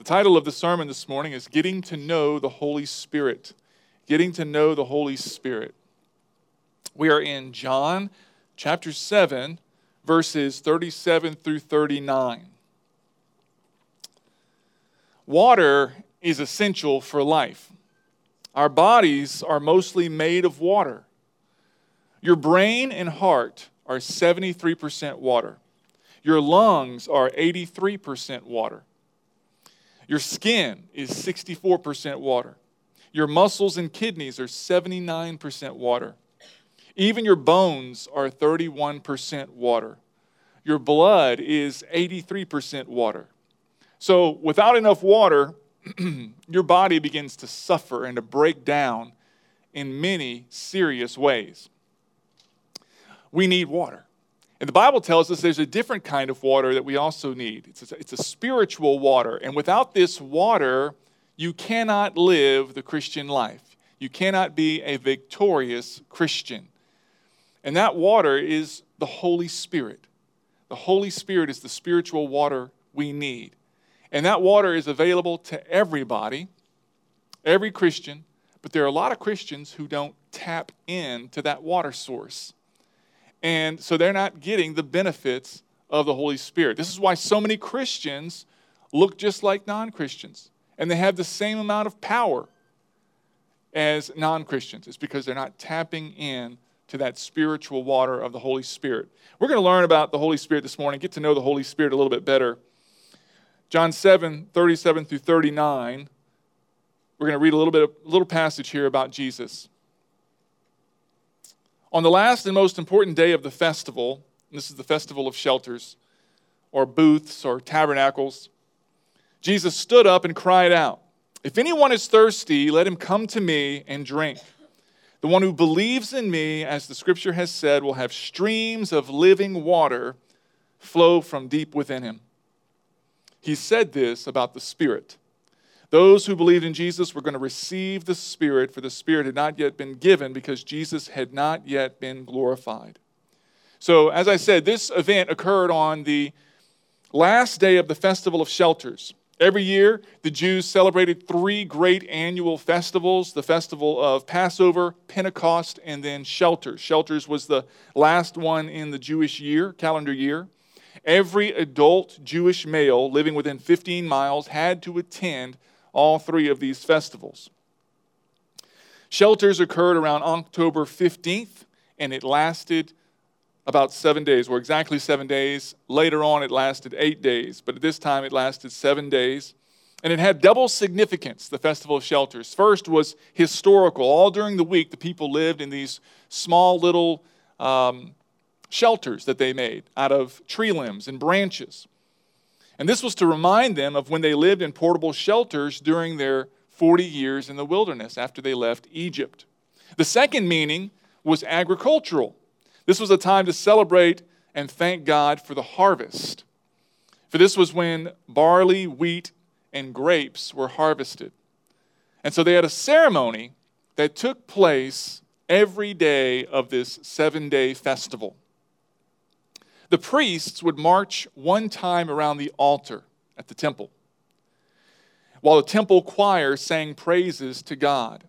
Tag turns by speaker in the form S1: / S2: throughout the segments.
S1: The title of the sermon this morning is Getting to Know the Holy Spirit. Getting to Know the Holy Spirit. We are in John chapter 7, verses 37 through 39. Water is essential for life. Our bodies are mostly made of water. Your brain and heart are 73% water. Your lungs are 83% water. Your skin is 64% water. Your muscles and kidneys are 79% water. Even your bones are 31% water. Your blood is 83% water. So without enough water, your body begins to suffer and to break down in many serious ways. We need water. And the Bible tells us there's a different kind of water that we also need. It's a spiritual water. And without this water, you cannot live the Christian life. You cannot be a victorious Christian. And that water is the Holy Spirit. The Holy Spirit is the spiritual water we need. And that water is available to everybody, every Christian. But there are a lot of Christians who don't tap into that water source. And so they're not getting the benefits of the Holy Spirit. This is why so many Christians look just like non-Christians. And they have the same amount of power as non-Christians. It's because they're not tapping in to that spiritual water of the Holy Spirit. We're going to learn about the Holy Spirit this morning, get to know the Holy Spirit a little bit better. John 7, 37 through 39. We're going to read a little passage here about Jesus. On the last and most important day of the festival, and this is the festival of shelters, or booths, or tabernacles, Jesus stood up and cried out, "If anyone is thirsty, let him come to me and drink. The one who believes in me, as the scripture has said, will have streams of living water flow from deep within him." He said this about the Spirit. Those who believed in Jesus were going to receive the Spirit, for the Spirit had not yet been given because Jesus had not yet been glorified. So, as I said, this event occurred on the last day of the Festival of Shelters. Every year, the Jews celebrated three great annual festivals, the festival of Passover, Pentecost, and then Shelters. Shelters was the last one in the Jewish year, calendar year. Every adult Jewish male living within 15 miles had to attend all three of these festivals. Shelters occurred around October 15th, and it lasted about 7 days, or exactly 7 days. Later on, it lasted 8 days, but at this time, it lasted 7 days. And it had double significance, the Festival of Shelters. First was historical. All during the week, the people lived in these small little shelters that they made out of tree limbs and branches. And this was to remind them of when they lived in portable shelters during their 40 years in the wilderness after they left Egypt. The second meaning was agricultural. This was a time to celebrate and thank God for the harvest. For this was when barley, wheat, and grapes were harvested. And so they had a ceremony that took place every day of this 7-day festival. The priests would march one time around the altar at the temple, while the temple choir sang praises to God.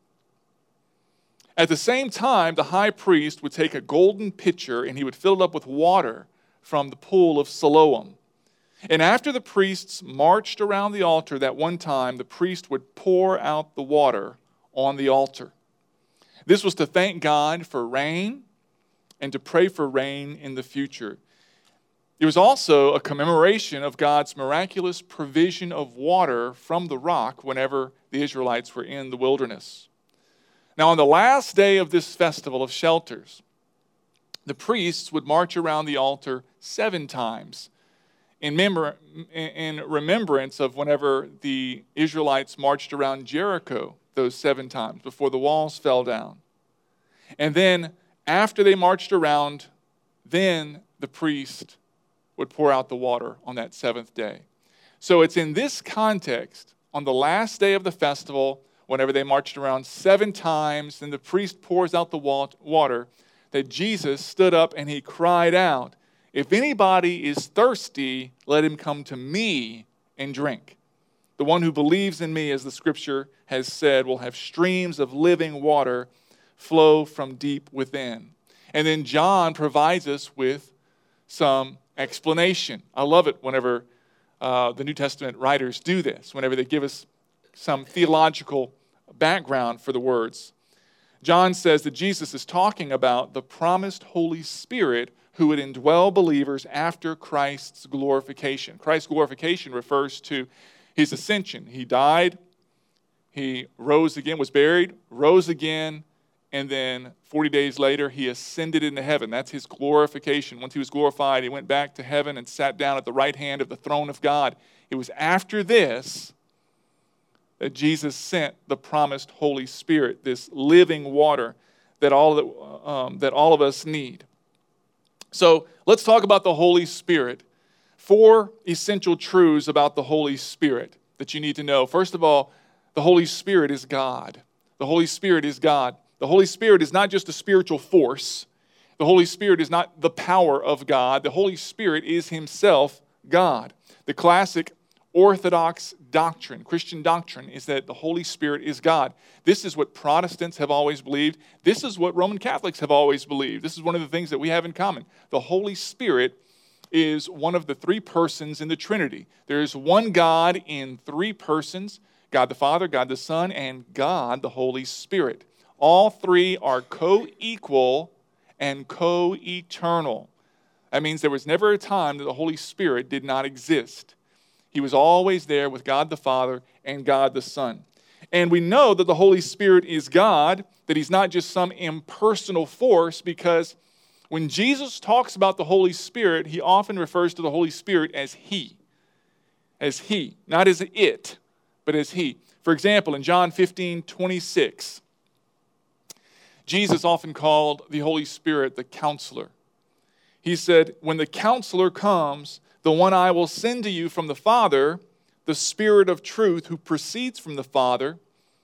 S1: At the same time, the high priest would take a golden pitcher and he would fill it up with water from the pool of Siloam. And after the priests marched around the altar that one time, the priest would pour out the water on the altar. This was to thank God for rain and to pray for rain in the future. It was also a commemoration of God's miraculous provision of water from the rock whenever the Israelites were in the wilderness. Now, on the last day of this festival of shelters, the priests would march around the altar 7 times in remembrance of whenever the Israelites marched around Jericho those 7 times before the walls fell down. And then after they marched around, then the priest would pour out the water on that 7th day. So it's in this context, on the last day of the festival, whenever they marched around 7 times, and the priest pours out the water, that Jesus stood up and he cried out, "If anybody is thirsty, let him come to me and drink." The one who believes in me, as the scripture has said, will have streams of living water flow from deep within. And then John provides us with some explanation. I love it whenever the New Testament writers do this, whenever they give us some theological background for the words. John says that Jesus is talking about the promised Holy Spirit who would indwell believers after Christ's glorification. Christ's glorification refers to his ascension. He died, he rose again, was buried, rose again, and then 40 days later, he ascended into heaven. That's his glorification. Once he was glorified, he went back to heaven and sat down at the right hand of the throne of God. It was after this that Jesus sent the promised Holy Spirit, this living water that all of us need. So let's talk about the Holy Spirit. 4 essential truths about the Holy Spirit that you need to know. First of all, the Holy Spirit is God. The Holy Spirit is God. The Holy Spirit is not just a spiritual force. The Holy Spirit is not the power of God. The Holy Spirit is himself God. The classic Orthodox doctrine, Christian doctrine, is that the Holy Spirit is God. This is what Protestants have always believed. This is what Roman Catholics have always believed. This is one of the things that we have in common. The Holy Spirit is one of the 3 persons in the Trinity. There is one God in 3 persons, God the Father, God the Son, and God the Holy Spirit. All 3 are co-equal and co-eternal. That means there was never a time that the Holy Spirit did not exist. He was always there with God the Father and God the Son. And we know that the Holy Spirit is God, that he's not just some impersonal force, because when Jesus talks about the Holy Spirit, he often refers to the Holy Spirit as he. As he, not as it, but as he. For example, in John 15:26, Jesus often called the Holy Spirit the Counselor. He said, when the Counselor comes, the one I will send to you from the Father, the Spirit of truth who proceeds from the Father,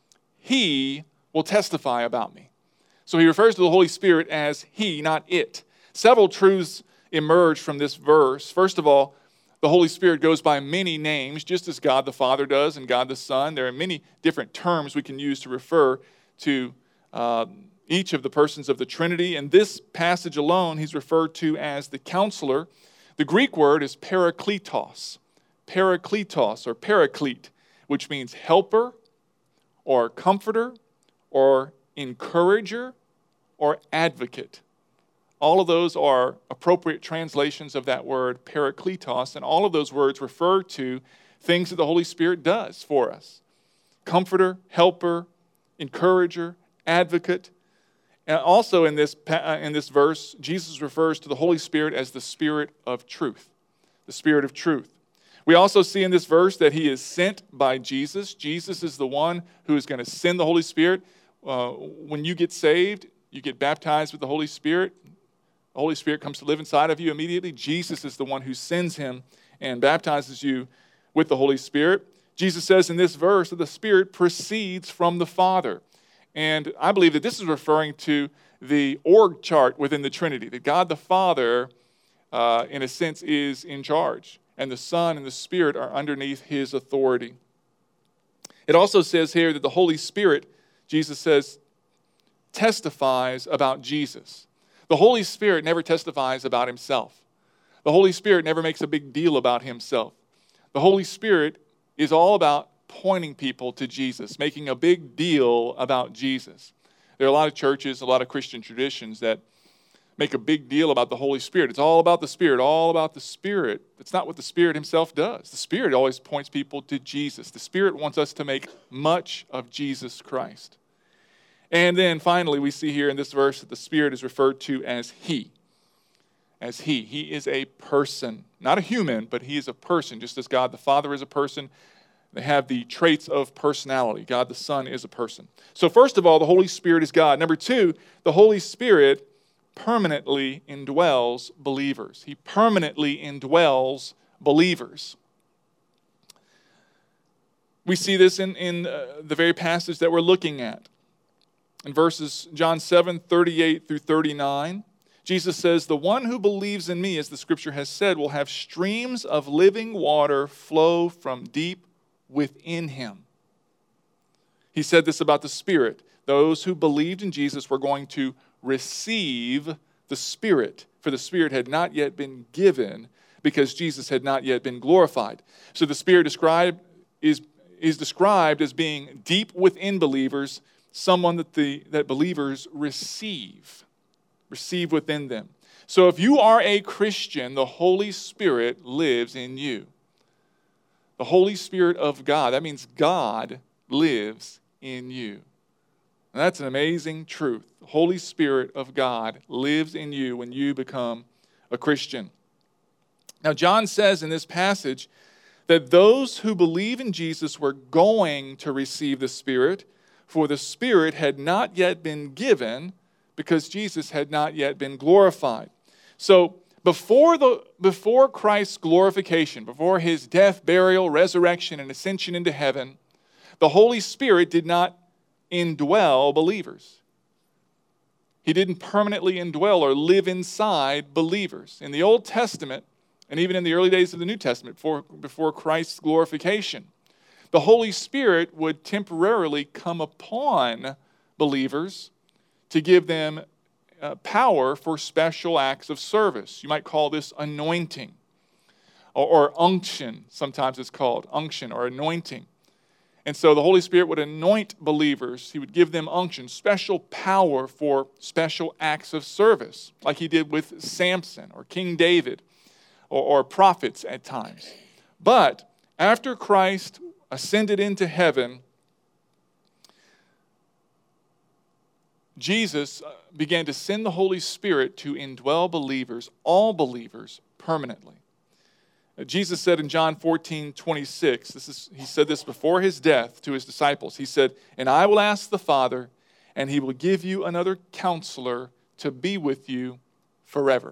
S1: he will testify about me. So he refers to the Holy Spirit as he, not it. Several truths emerge from this verse. First of all, the Holy Spirit goes by many names, just as God the Father does and God the Son. There are many different terms we can use to refer to each of the persons of the Trinity. In this passage alone, he's referred to as the Counselor. The Greek word is parakletos, or paraclete, which means helper or comforter or encourager or advocate. All of those are appropriate translations of that word parakletos, and all of those words refer to things that the Holy Spirit does for us. Comforter, helper, encourager, advocate. And also in this verse, Jesus refers to the Holy Spirit as the Spirit of truth. The Spirit of truth. We also see in this verse that he is sent by Jesus. Jesus is the one who is going to send the Holy Spirit. When you get saved, you get baptized with the Holy Spirit. The Holy Spirit comes to live inside of you immediately. Jesus is the one who sends him and baptizes you with the Holy Spirit. Jesus says in this verse that the Spirit proceeds from the Father. And I believe that this is referring to the org chart within the Trinity, that God the Father, in a sense, is in charge, and the Son and the Spirit are underneath his authority. It also says here that the Holy Spirit, Jesus says, testifies about Jesus. The Holy Spirit never testifies about himself. The Holy Spirit never makes a big deal about himself. The Holy Spirit is all about pointing people to Jesus, making a big deal about Jesus. There are a lot of churches, a lot of Christian traditions that make a big deal about the Holy Spirit. It's all about the Spirit, all about the Spirit. That's not what the Spirit himself does. The Spirit always points people to Jesus. The Spirit wants us to make much of Jesus Christ. And then finally, we see here in this verse that the Spirit is referred to as he. As he. He is a person. Not a human, but he is a person. Just as God the Father is a person, they have the traits of personality. God the Son is a person. So first of all, the Holy Spirit is God. Number 2, the Holy Spirit permanently indwells believers. He permanently indwells believers. We see this in the very passage that we're looking at. In verses John 7:38 through 39, Jesus says, the one who believes in me, as the scripture has said, will have streams of living water flow from deep within him. He said this about the Spirit. Those who believed in Jesus were going to receive the Spirit, for the Spirit had not yet been given because Jesus had not yet been glorified. So the Spirit is described as being deep within believers, someone that believers receive within them. So if you are a Christian, the Holy Spirit lives in you. The Holy Spirit of God, that means God lives in you. And that's an amazing truth. The Holy Spirit of God lives in you when you become a Christian. Now, John says in this passage that those who believe in Jesus were going to receive the Spirit, for the Spirit had not yet been given because Jesus had not yet been glorified. So, before Christ's glorification, before his death, burial, resurrection, and ascension into heaven, the Holy Spirit did not indwell believers. He didn't permanently indwell or live inside believers. In the Old Testament, and even in the early days of the New Testament, before Christ's glorification, the Holy Spirit would temporarily come upon believers to give them power for special acts of service. You might call this anointing, or unction, sometimes it's called, unction or anointing. And so the Holy Spirit would anoint believers. He would give them unction, special power for special acts of service, like he did with Samson or King David or prophets at times. But after Christ ascended into heaven, Jesus began to send the Holy Spirit to indwell believers, all believers, permanently. Jesus said in John 14:26, he said this before his death to his disciples. He said, "And I will ask the Father, and he will give you another counselor to be with you forever."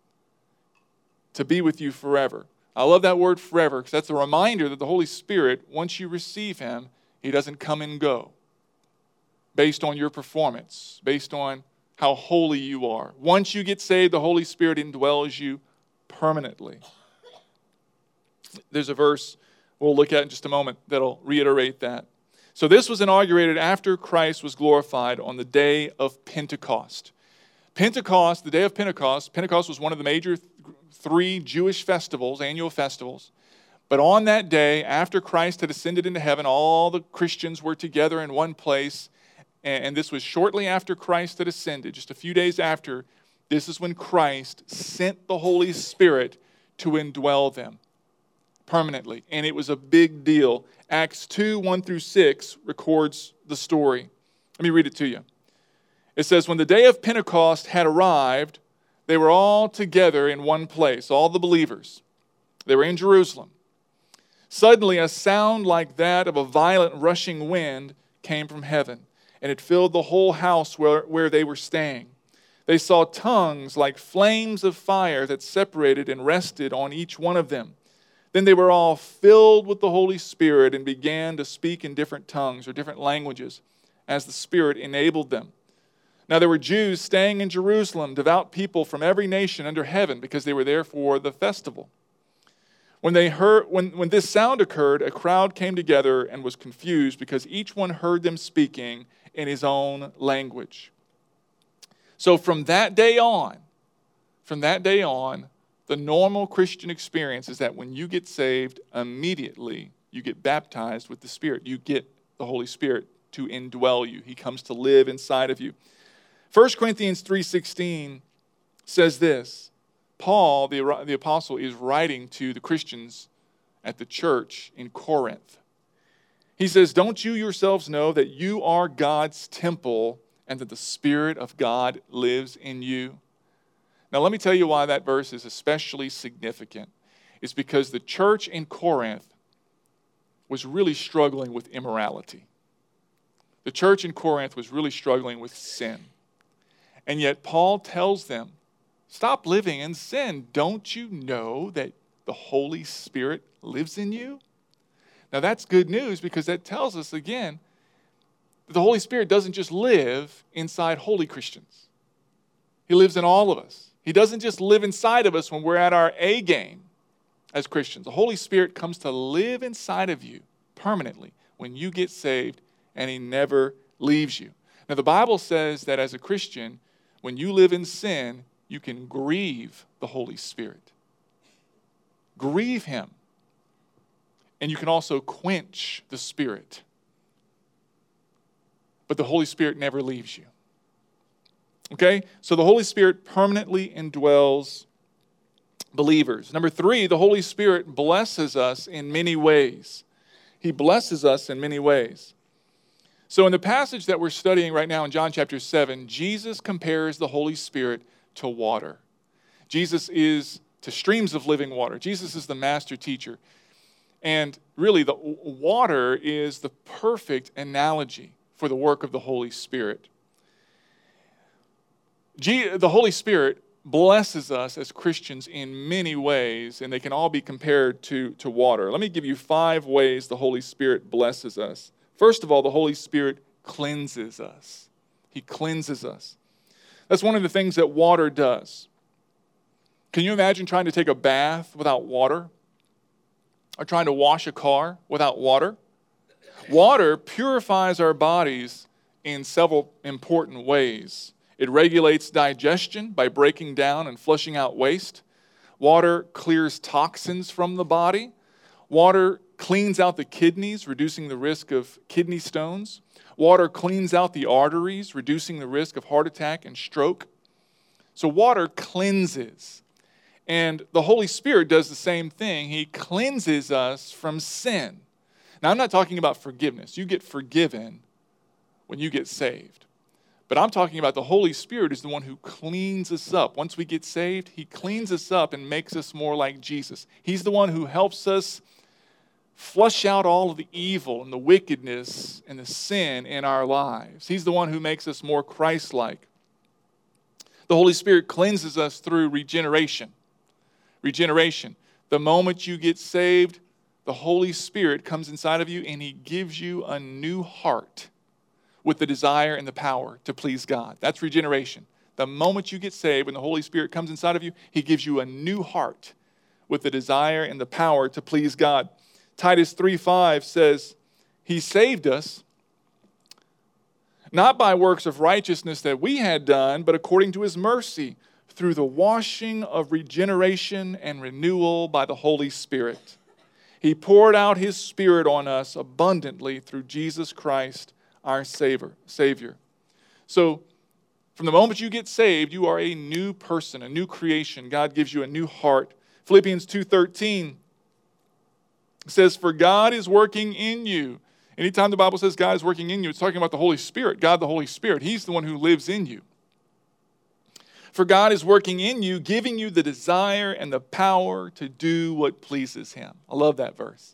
S1: To be with you forever. I love that word forever because that's a reminder that the Holy Spirit, once you receive him, he doesn't come and go based on your performance, based on how holy you are. Once you get saved, the Holy Spirit indwells you permanently. There's a verse we'll look at in just a moment that'll reiterate that. So this was inaugurated after Christ was glorified on the day of Pentecost. Pentecost, the day of Pentecost was one of the major three Jewish festivals, annual festivals. But on that day, after Christ had ascended into heaven, all the Christians were together in one place. And this was shortly after Christ had ascended, just a few days after. This is when Christ sent the Holy Spirit to indwell them permanently. And it was a big deal. Acts 2:1-6 records the story. Let me read it to you. It says, "When the day of Pentecost had arrived, they were all together in one place," all the believers. They were in Jerusalem. "Suddenly a sound like that of a violent rushing wind came from heaven, and it filled the whole house where they were staying. They saw tongues like flames of fire that separated and rested on each one of them. Then they were all filled with the Holy Spirit and began to speak in different tongues or different languages as the Spirit enabled them. Now there were Jews staying in Jerusalem, devout people from every nation under heaven, because they were there for the festival. When this sound occurred, a crowd came together and was confused because each one heard them speaking in his own language." So from that day on, the normal Christian experience is that when you get saved, immediately you get baptized with the Spirit. You get the Holy Spirit to indwell you. He comes to live inside of you. 1 Corinthians 3:16 says this. Paul, the apostle, is writing to the Christians at the church in Corinth. He says, "Don't you yourselves know that you are God's temple and that the Spirit of God lives in you?" Now let me tell you why that verse is especially significant. It's because the church in Corinth was really struggling with immorality. The church in Corinth was really struggling with sin. And yet Paul tells them, stop living in sin. Don't you know that the Holy Spirit lives in you? Now that's good news because that tells us again that the Holy Spirit doesn't just live inside holy Christians. He lives in all of us. He doesn't just live inside of us when we're at our A game as Christians. The Holy Spirit comes to live inside of you permanently when you get saved, and he never leaves you. Now, the Bible says that as a Christian, when you live in sin, you can grieve the Holy Spirit. Grieve him. And you can also quench the Spirit. But the Holy Spirit never leaves you. Okay? So the Holy Spirit permanently indwells believers. Number 3, the Holy Spirit blesses us in many ways. He blesses us in many ways. So in the passage that we're studying right now in John chapter 7, Jesus compares the Holy Spirit to water. Jesus is to streams of living water. Jesus is the master teacher. And really, the water is the perfect analogy for the work of the Holy Spirit. The Holy Spirit blesses us as Christians in many ways, and they can all be compared to water. Let me give you 5 ways the Holy Spirit blesses us. First of all, the Holy Spirit cleanses us. He cleanses us. That's one of the things that water does. Can you imagine trying to take a bath without water? Or trying to wash a car without water? Water purifies our bodies in several important ways. It regulates digestion by breaking down and flushing out waste. Water clears toxins from the body. Water cleans out the kidneys, reducing the risk of kidney stones. Water cleans out the arteries, reducing the risk of heart attack and stroke. So water cleanses. And the Holy Spirit does the same thing. He cleanses us from sin. Now, I'm not talking about forgiveness. You get forgiven when you get saved. But I'm talking about the Holy Spirit is the one who cleans us up. Once we get saved, he cleans us up and makes us more like Jesus. He's the one who helps us flush out all of the evil and the wickedness and the sin in our lives. He's the one who makes us more Christ-like. The Holy Spirit cleanses us through regeneration. Regeneration. The moment you get saved, the Holy Spirit comes inside of you and he gives you a new heart with the desire and the power to please God. That's regeneration. The moment you get saved, when the Holy Spirit comes inside of you, he gives you a new heart with the desire and the power to please God. Titus 3:5 says, he saved us not by works of righteousness that we had done, but according to his mercy, through the washing of regeneration and renewal by the Holy Spirit. He poured out his Spirit on us abundantly through Jesus Christ, our Savior. So, from the moment you get saved, you are a new person, a new creation. God gives you a new heart. Philippians 2:13 says, for God is working in you. Anytime the Bible says God is working in you, it's talking about the Holy Spirit, God the Holy Spirit. He's the one who lives in you. For God is working in you, giving you the desire and the power to do what pleases him. I love that verse.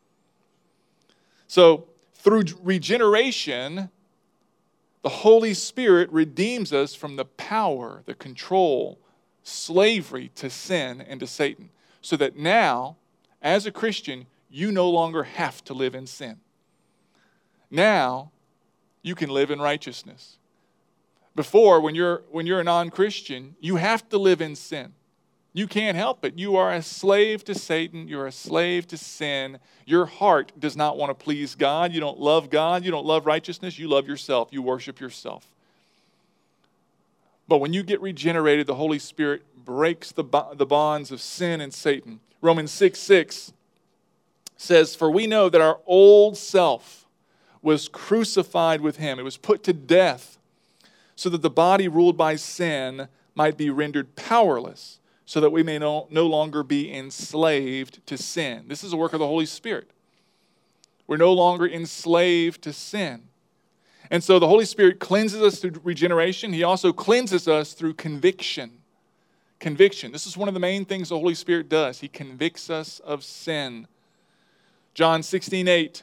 S1: So, through regeneration, the Holy Spirit redeems us from the power, the control, slavery to sin and to Satan. So that now, as a Christian, you no longer have to live in sin. Now, you can live in righteousness. Before, when you're a non-Christian, you have to live in sin. You can't help it. You are a slave to Satan. You're a slave to sin. Your heart does not want to please God. You don't love God. You don't love righteousness. You love yourself. You worship yourself. But when you get regenerated, the Holy Spirit breaks the bonds of sin and Satan. Romans 6:6 says, for we know that our old self was crucified with him. It was put to death so that the body ruled by sin might be rendered powerless, so that we may no longer be enslaved to sin. This is a work of the Holy Spirit. We're no longer enslaved to sin. And so the Holy Spirit cleanses us through regeneration. He also cleanses us through conviction. Conviction. This is one of the main things the Holy Spirit does. He convicts us of sin. John 16:8.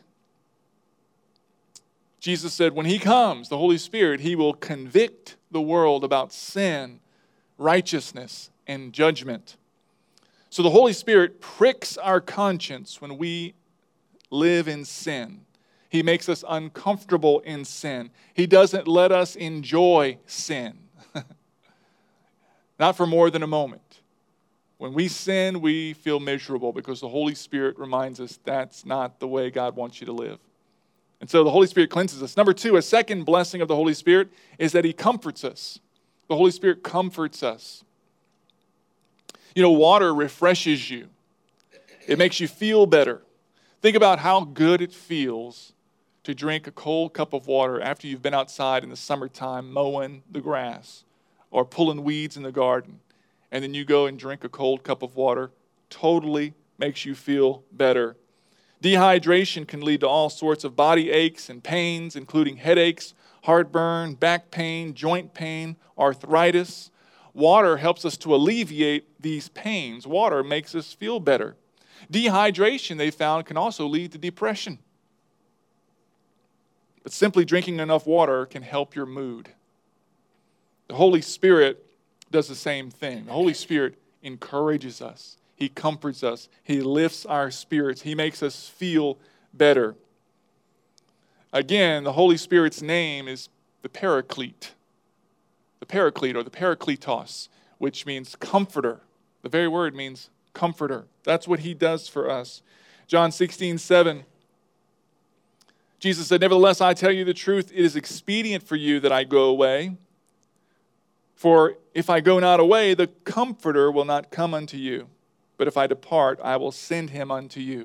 S1: Jesus said, when he comes, the Holy Spirit, he will convict the world about sin, righteousness, and judgment. So the Holy Spirit pricks our conscience when we live in sin. He makes us uncomfortable in sin. He doesn't let us enjoy sin. Not for more than a moment. When we sin, we feel miserable because the Holy Spirit reminds us that's not the way God wants you to live. And so the Holy Spirit cleanses us. Number two, a second blessing of the Holy Spirit is that He comforts us. The Holy Spirit comforts us. You know, water refreshes you. It makes you feel better. Think about how good it feels to drink a cold cup of water after you've been outside in the summertime mowing the grass or pulling weeds in the garden. And then you go and drink a cold cup of water. Totally makes you feel better. Dehydration can lead to all sorts of body aches and pains, including headaches, heartburn, back pain, joint pain, arthritis. Water helps us to alleviate these pains. Water makes us feel better. Dehydration, they found, can also lead to depression. But simply drinking enough water can help your mood. The Holy Spirit does the same thing. The Holy Spirit encourages us. He comforts us. He lifts our spirits. He makes us feel better. Again, the Holy Spirit's name is the Paraclete. The Paraclete or the Parakletos, which means comforter. The very word means comforter. That's what He does for us. John 16:7. Jesus said, "Nevertheless, I tell you the truth, it is expedient for you that I go away. For if I go not away, the Comforter will not come unto you. But if I depart, I will send Him unto you."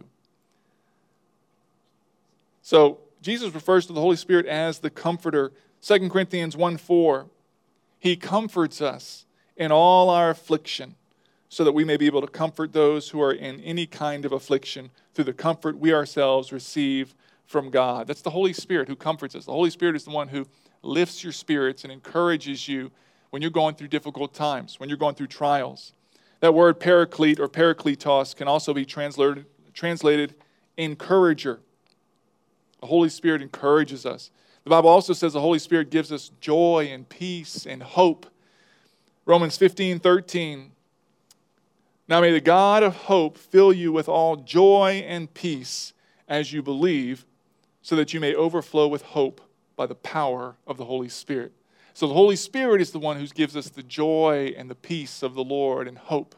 S1: So Jesus refers to the Holy Spirit as the Comforter. 2 Corinthians 1:4. He comforts us in all our affliction, so that we may be able to comfort those who are in any kind of affliction through the comfort we ourselves receive from God. That's the Holy Spirit who comforts us. The Holy Spirit is the one who lifts your spirits and encourages you when you're going through difficult times, when you're going through trials. That word paraclete or parakletos can also be translated encourager. The Holy Spirit encourages us. The Bible also says the Holy Spirit gives us joy and peace and hope. Romans 15:13. Now may the God of hope fill you with all joy and peace as you believe, so that you may overflow with hope by the power of the Holy Spirit. So the Holy Spirit is the one who gives us the joy and the peace of the Lord and hope.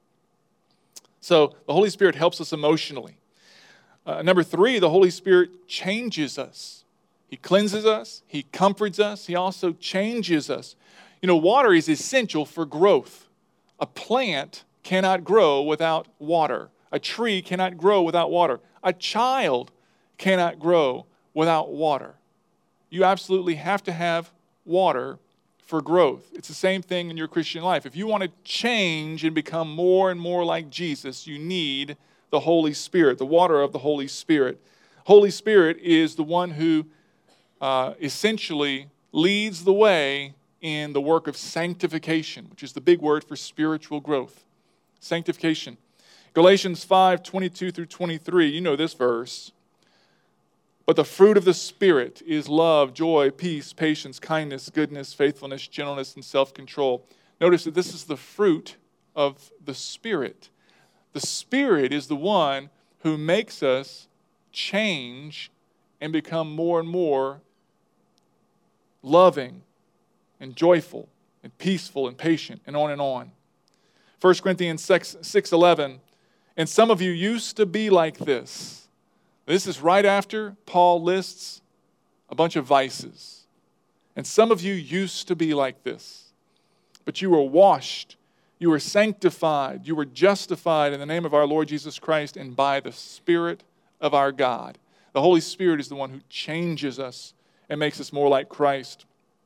S1: So the Holy Spirit helps us emotionally. Number three, the Holy Spirit changes us. He cleanses us. He comforts us. He also changes us. You know, water is essential for growth. A plant cannot grow without water. A tree cannot grow without water. A child cannot grow without water. You absolutely have to have water for growth. It's the same thing in your Christian life. If you want to change and become more and more like Jesus, you need the Holy Spirit, the water of the Holy Spirit. Holy Spirit is the one who essentially leads the way in the work of sanctification, which is the big word for spiritual growth. Sanctification. Galatians 5:22 through 23, you know this verse. But the fruit of the Spirit is love, joy, peace, patience, kindness, goodness, faithfulness, gentleness, and self-control. Notice that this is the fruit of the Spirit. The Spirit is the one who makes us change and become more and more loving and joyful and peaceful and patient and on and on. 1 Corinthians 6:11, and some of you used to be like this. This is right after Paul lists a bunch of vices. And some of you used to be like this. But you were washed, you were sanctified, you were justified in the name of our Lord Jesus Christ and by the Spirit of our God. The Holy Spirit is the one who changes us and makes us more like Christ.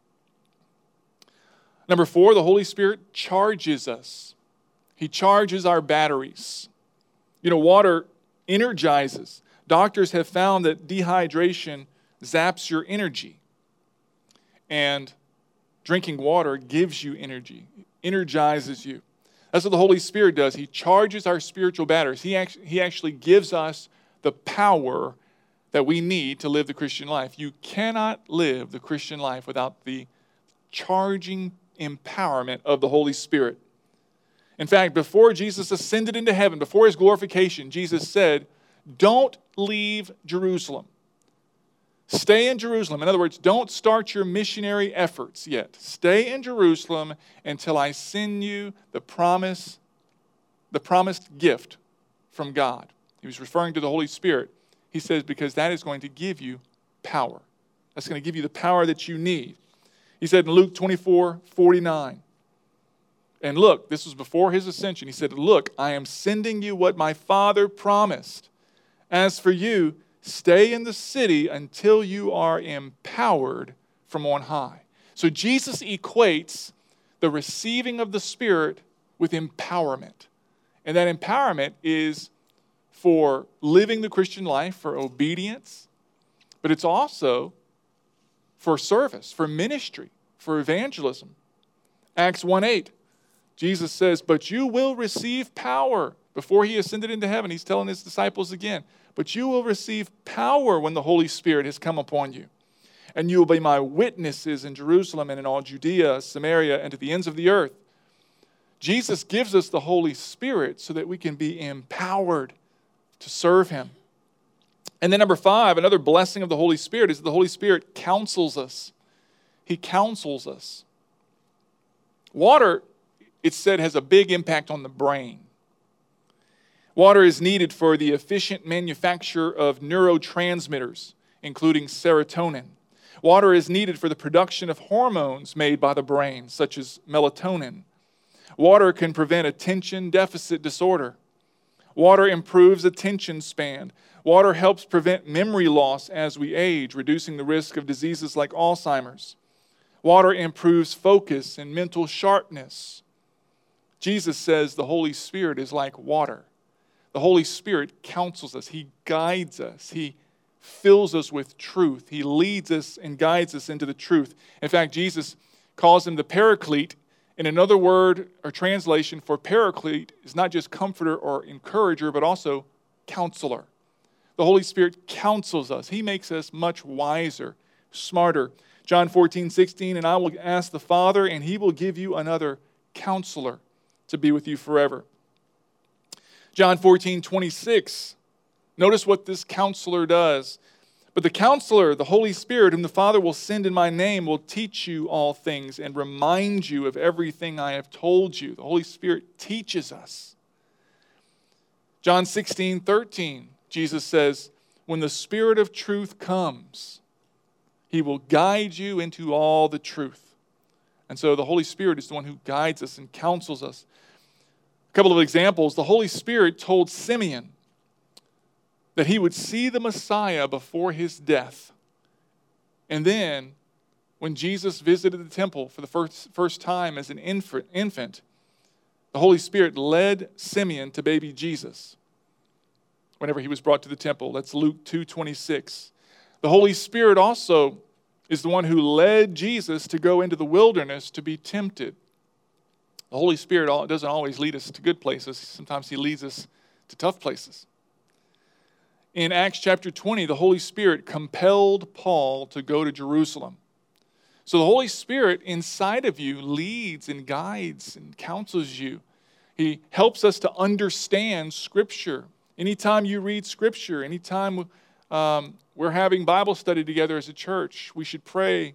S1: Number 4, the Holy Spirit charges us. He charges our batteries. You know, water energizes. Doctors have found that dehydration zaps your energy. And drinking water gives you energy, energizes you. That's what the Holy Spirit does. He charges our spiritual batteries. He actually gives us the power that we need to live the Christian life. You cannot live the Christian life without the charging empowerment of the Holy Spirit. In fact, before Jesus ascended into heaven, before his glorification, Jesus said, don't leave Jerusalem. Stay in Jerusalem. In other words, don't start your missionary efforts yet. Stay in Jerusalem until I send you the promise the promised gift from God. He was referring to the Holy Spirit. He says, because that is going to give you power. That's going to give you the power that you need. He said in Luke 24:49, and look, this was before his ascension. He said, look, I am sending you what my Father promised. As for you, stay in the city until you are empowered from on high. So Jesus equates the receiving of the Spirit with empowerment. And that empowerment is for living the Christian life, for obedience, but it's also for service, for ministry, for evangelism. Acts 1:8, Jesus says, but you will receive power. Before he ascended into heaven, he's telling his disciples again, but you will receive power when the Holy Spirit has come upon you. And you will be my witnesses in Jerusalem and in all Judea, Samaria, and to the ends of the earth. Jesus gives us the Holy Spirit so that we can be empowered to serve him. And then number 5, another blessing of the Holy Spirit is that the Holy Spirit counsels us. He counsels us. Water, it's said, has a big impact on the brain. Water is needed for the efficient manufacture of neurotransmitters, including serotonin. Water is needed for the production of hormones made by the brain, such as melatonin. Water can prevent attention deficit disorder. Water improves attention span. Water helps prevent memory loss as we age, reducing the risk of diseases like Alzheimer's. Water improves focus and mental sharpness. Jesus says the Holy Spirit is like water. The Holy Spirit counsels us. He guides us. He fills us with truth. He leads us and guides us into the truth. In fact, Jesus calls him the Paraclete. And another word or translation for Paraclete is not just comforter or encourager, but also counselor. The Holy Spirit counsels us. He makes us much wiser, smarter. John 14:16, and I will ask the Father, and he will give you another counselor to be with you forever. John 14:26, notice what this counselor does. But the counselor, the Holy Spirit, whom the Father will send in my name, will teach you all things and remind you of everything I have told you. The Holy Spirit teaches us. John 16:13, Jesus says, when the Spirit of truth comes, he will guide you into all the truth. And so the Holy Spirit is the one who guides us and counsels us. A couple of examples. The Holy Spirit told Simeon that he would see the Messiah before his death. And then, when Jesus visited the temple for the first time as an infant, the Holy Spirit led Simeon to baby Jesus whenever he was brought to the temple. That's Luke 2:26. The Holy Spirit also is the one who led Jesus to go into the wilderness to be tempted. The Holy Spirit doesn't always lead us to good places. Sometimes he leads us to tough places. In Acts chapter 20, the Holy Spirit compelled Paul to go to Jerusalem. So the Holy Spirit inside of you leads and guides and counsels you. He helps us to understand Scripture. Anytime you read Scripture, anytime we're having Bible study together as a church, we should pray,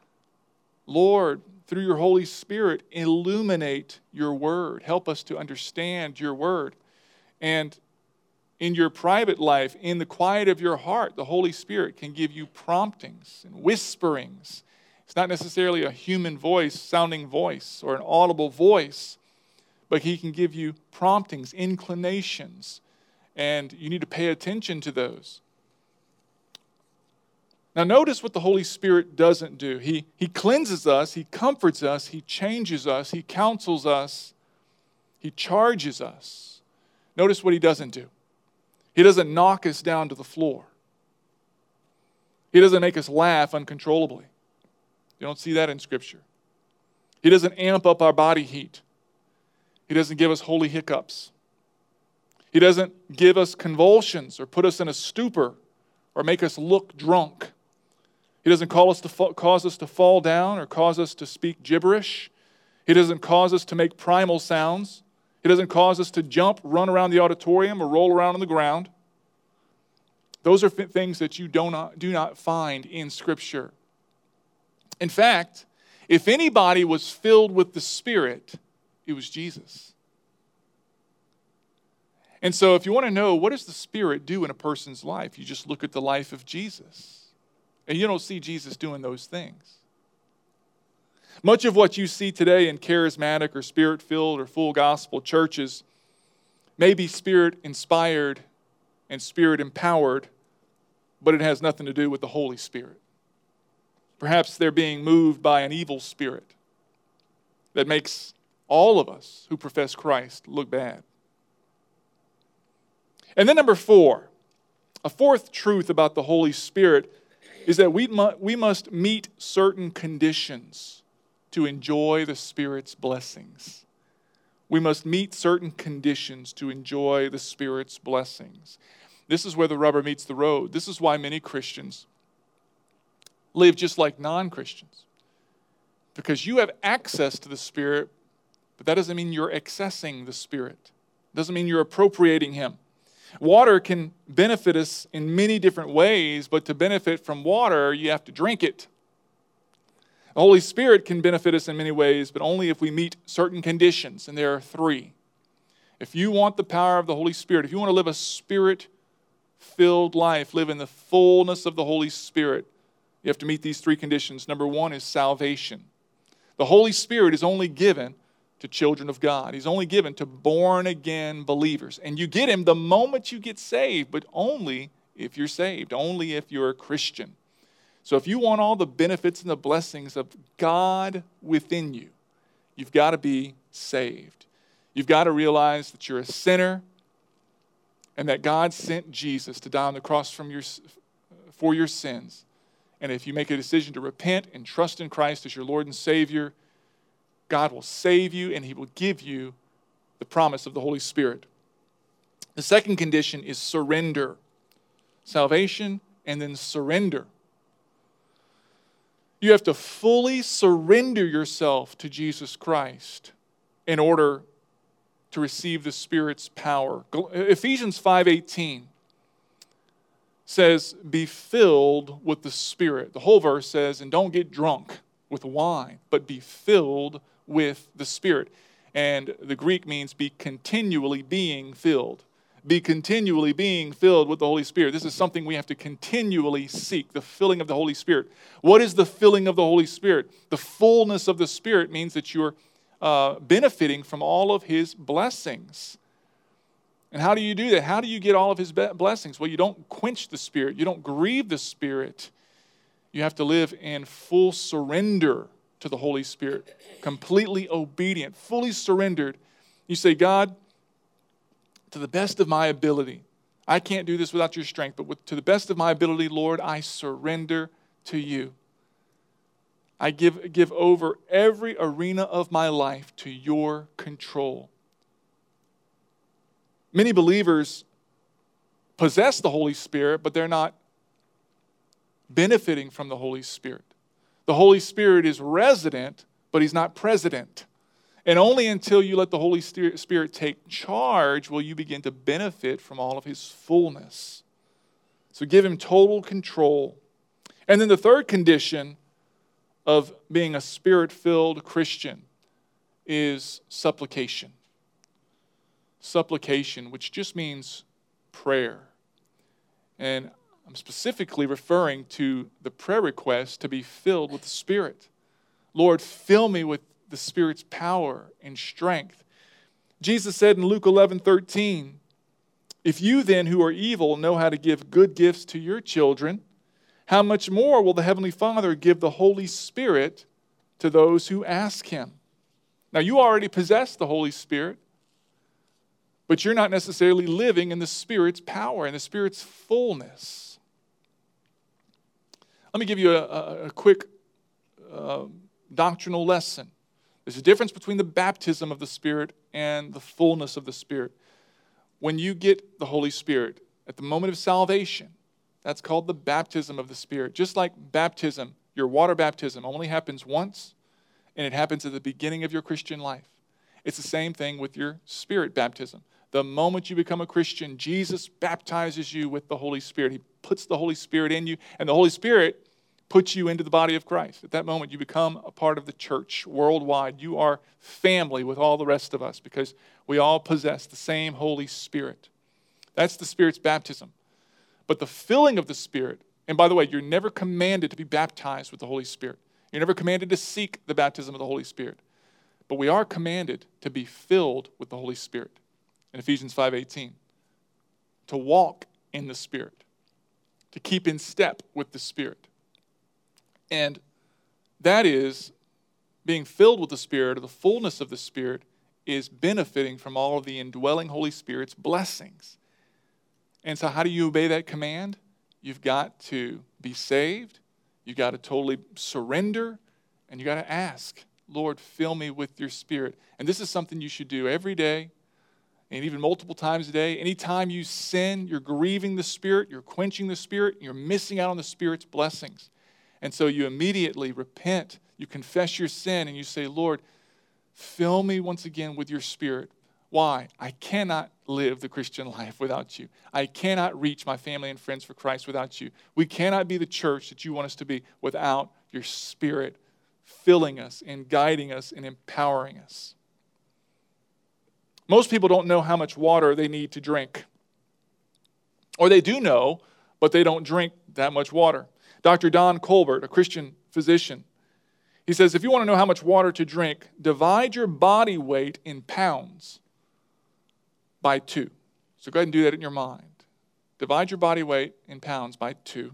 S1: Lord, through your Holy Spirit, illuminate your word. Help us to understand your word. And in your private life, in the quiet of your heart, the Holy Spirit can give you promptings and whisperings. It's not necessarily a human voice, sounding voice, or an audible voice, but he can give you promptings, inclinations, and you need to pay attention to those. Now notice what the Holy Spirit doesn't do. He cleanses us, he comforts us, he changes us, he counsels us, he charges us. Notice what he doesn't do. He doesn't knock us down to the floor. He doesn't make us laugh uncontrollably. You don't see that in Scripture. He doesn't amp up our body heat. He doesn't give us holy hiccups. He doesn't give us convulsions or put us in a stupor or make us look drunk. He doesn't cause us to fall down or cause us to speak gibberish. He doesn't cause us to make primal sounds. He doesn't cause us to jump, run around the auditorium, or roll around on the ground. Those are things that you do not find in Scripture. In fact, if anybody was filled with the Spirit, it was Jesus. And so if you want to know what does the Spirit do in a person's life, you just look at the life of Jesus. And you don't see Jesus doing those things. Much of what you see today in charismatic or Spirit-filled or full gospel churches may be Spirit-inspired and Spirit-empowered, but it has nothing to do with the Holy Spirit. Perhaps they're being moved by an evil spirit that makes all of us who profess Christ look bad. And then number 4, a fourth truth about the Holy Spirit is that we must meet certain conditions to enjoy the Spirit's blessings. We must meet certain conditions to enjoy the Spirit's blessings. This is where the rubber meets the road. This is why many Christians live just like non-Christians. Because you have access to the Spirit, but that doesn't mean you're accessing the Spirit. It doesn't mean you're appropriating Him. Water can benefit us in many different ways, but to benefit from water, you have to drink it. The Holy Spirit can benefit us in many ways, but only if we meet certain conditions, and there are 3. If you want the power of the Holy Spirit, if you want to live a Spirit-filled life, live in the fullness of the Holy Spirit, you have to meet these 3 conditions. Number 1 is salvation. The Holy Spirit is only given to children of God. He's only given to born-again believers. And you get Him the moment you get saved, but only if you're saved, only if you're a Christian. So if you want all the benefits and the blessings of God within you, you've got to be saved. You've got to realize that you're a sinner and that God sent Jesus to die on the cross for your sins. And if you make a decision to repent and trust in Christ as your Lord and Savior, God will save you and He will give you the promise of the Holy Spirit. The second condition is surrender. Salvation and then surrender. You have to fully surrender yourself to Jesus Christ in order to receive the Spirit's power. Ephesians 5:18 says, be filled with the Spirit. The whole verse says, and don't get drunk with wine, but be filled with the Spirit. And the Greek means be continually being filled. Be continually being filled with the Holy Spirit. This is something we have to continually seek, the filling of the Holy Spirit. What is the filling of the Holy Spirit? The fullness of the Spirit means that you're benefiting from all of His blessings. And how do you do that? How do you get all of His blessings? Well, you don't quench the Spirit. You don't grieve the Spirit. You have to live in full surrender to the Holy Spirit, completely obedient, fully surrendered. You say, God, to the best of my ability, I can't do this without your strength, but to the best of my ability, Lord, I surrender to you. I give over every arena of my life to your control. Many believers possess the Holy Spirit, but they're not benefiting from the Holy Spirit. The Holy Spirit is resident, but He's not president. And only until you let the Holy Spirit take charge will you begin to benefit from all of His fullness. So give Him total control. And then the third condition of being a Spirit-filled Christian is supplication. Supplication, which just means prayer. And I'm specifically referring to the prayer request to be filled with the Spirit. Lord, fill me with the Spirit's power and strength. Jesus said in Luke 11:13, if you then who are evil know how to give good gifts to your children, how much more will the Heavenly Father give the Holy Spirit to those who ask Him? Now you already possess the Holy Spirit, but you're not necessarily living in the Spirit's power and the Spirit's fullness. Let me give you a quick doctrinal lesson. There's a difference between the baptism of the Spirit and the fullness of the Spirit. When you get the Holy Spirit at the moment of salvation, that's called the baptism of the Spirit. Just like baptism, your water baptism only happens once, and it happens at the beginning of your Christian life. It's the same thing with your Spirit baptism. The moment you become a Christian, Jesus baptizes you with the Holy Spirit. He puts the Holy Spirit in you, and the Holy Spirit puts you into the body of Christ. At that moment, you become a part of the church worldwide. You are family with all the rest of us because we all possess the same Holy Spirit. That's the Spirit's baptism. But the filling of the Spirit, and by the way, you're never commanded to be baptized with the Holy Spirit. You're never commanded to seek the baptism of the Holy Spirit. But we are commanded to be filled with the Holy Spirit. In Ephesians 5:18, to walk in the Spirit, to keep in step with the Spirit. And that is being filled with the Spirit, or the fullness of the Spirit, is benefiting from all of the indwelling Holy Spirit's blessings. And so how do you obey that command? You've got to be saved. You've got to totally surrender. And you've got to ask, Lord, fill me with your Spirit. And this is something you should do every day, and even multiple times a day. Anytime you sin, you're grieving the Spirit, you're quenching the Spirit, you're missing out on the Spirit's blessings. And so you immediately repent, you confess your sin, and you say, Lord, fill me once again with your Spirit. Why? I cannot live the Christian life without you. I cannot reach my family and friends for Christ without you. We cannot be the church that you want us to be without your Spirit filling us and guiding us and empowering us. Most people don't know how much water they need to drink. Or they do know, but they don't drink that much water. Dr. Don Colbert, a Christian physician, he says, if you want to know how much water to drink, divide your body weight in pounds by 2. So go ahead and do that in your mind. Divide your body weight in pounds by 2.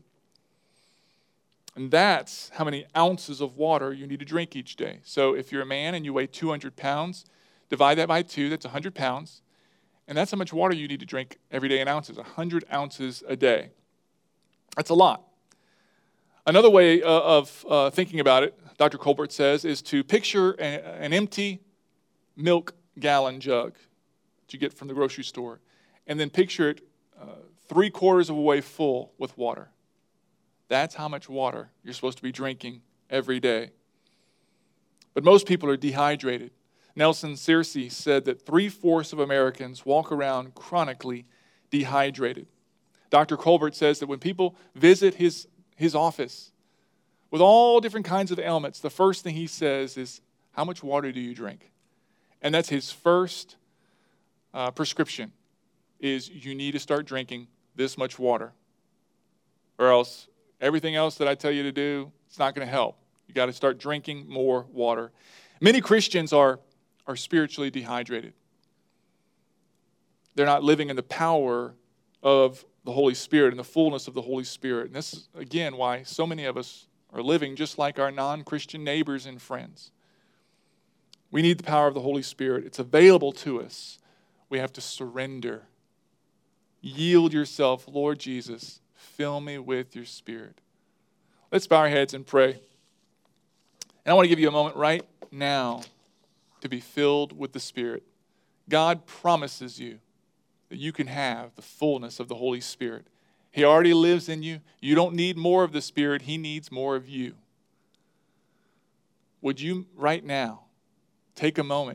S1: And that's how many ounces of water you need to drink each day. So if you're a man and you weigh 200 pounds, divide that by 2, that's 100 pounds. And that's how much water you need to drink every day in ounces, 100 ounces a day. That's a lot. Another way of thinking about it, Dr. Colbert says, is to picture an empty milk gallon jug that you get from the grocery store, and then picture it 3/4 of a way full with water. That's how much water you're supposed to be drinking every day. But most people are dehydrated. Nelson Searcy said that 3/4 of Americans walk around chronically dehydrated. Dr. Colbert says that when people visit his office with all different kinds of ailments, the first thing he says is, how much water do you drink? And that's his first prescription, is you need to start drinking this much water, or else everything else that I tell you to do, it's not going to help. You got to start drinking more water. Many Christians are spiritually dehydrated. They're not living in the power of the Holy Spirit and the fullness of the Holy Spirit. And this is, again, why so many of us are living just like our non-Christian neighbors and friends. We need the power of the Holy Spirit. It's available to us. We have to surrender. Yield yourself, Lord Jesus. Fill me with your Spirit. Let's bow our heads and pray. And I want to give you a moment right now to be filled with the Spirit. God promises you that you can have the fullness of the Holy Spirit. He already lives in you. You don't need more of the Spirit. He needs more of you. Would you right now take a moment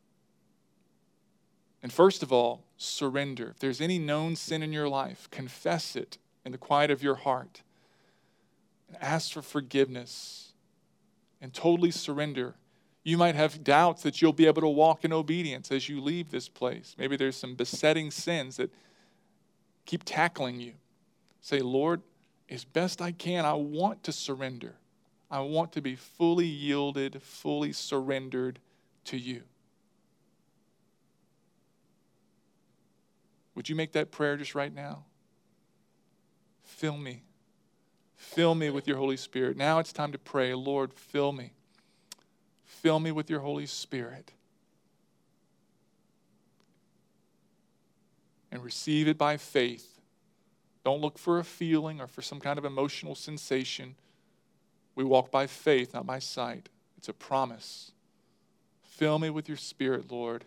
S1: and first of all, surrender. If there's any known sin in your life, confess it in the quiet of your heart and ask for forgiveness and totally surrender. You might have doubts that you'll be able to walk in obedience as you leave this place. Maybe there's some besetting sins that keep tackling you. Say, Lord, as best I can, I want to surrender. I want to be fully yielded, fully surrendered to you. Would you make that prayer just right now? Fill me. Fill me with your Holy Spirit. Now it's time to pray, Lord, fill me. Fill me with your Holy Spirit. And receive it by faith. Don't look for a feeling or for some kind of emotional sensation. We walk by faith, not by sight. It's a promise. Fill me with your Spirit, Lord.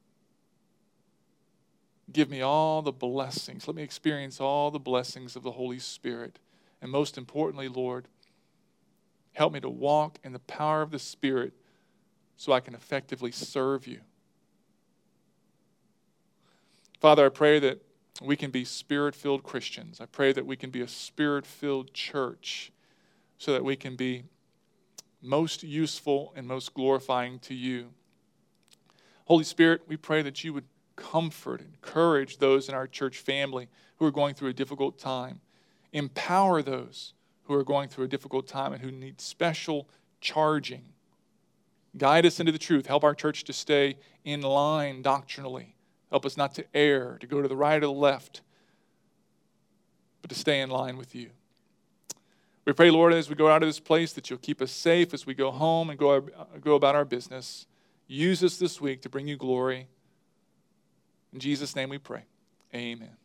S1: Give me all the blessings. Let me experience all the blessings of the Holy Spirit. And most importantly, Lord, help me to walk in the power of the Spirit so I can effectively serve you. Father, I pray that we can be Spirit-filled Christians. I pray that we can be a Spirit-filled church so that we can be most useful and most glorifying to you. Holy Spirit, we pray that you would comfort, encourage those in our church family who are going through a difficult time. Empower those who are going through a difficult time and who need special charging. Guide us into the truth. Help our church to stay in line doctrinally. Help us not to err, to go to the right or the left, but to stay in line with you. We pray, Lord, as we go out of this place, that you'll keep us safe as we go home and go about our business. Use us this week to bring you glory. In Jesus' name we pray. Amen.